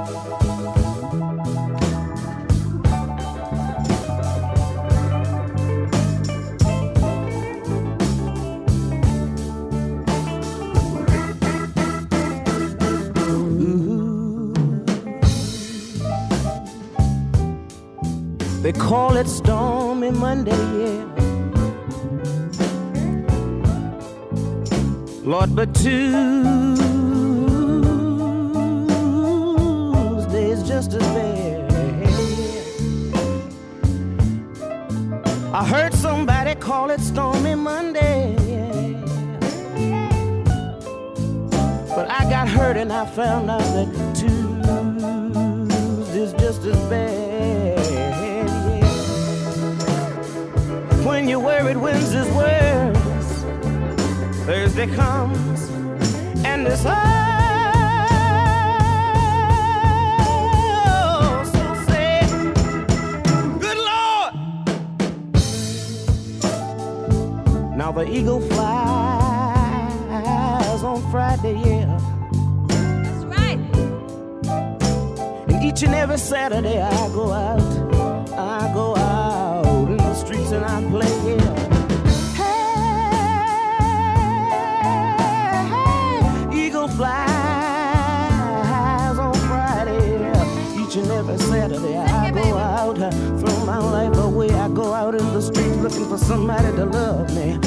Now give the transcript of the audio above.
They call it Stormy Monday, yeah. Lord, but Tuesday's just as bad. I heard somebody call it Stormy Monday, but I got hurt and I found out that Tuesday's just as bad. When you're worried, Wednesday's worse. Thursday comes and it's so sad. Good Lord! Now the eagle flies on Friday, yeah. That's right. And each and every Saturday I go out in the streets and I play, yeah. Flies on Friday. Each and every Saturday I go out, throw my life away. I go out in the streets looking for somebody to love me.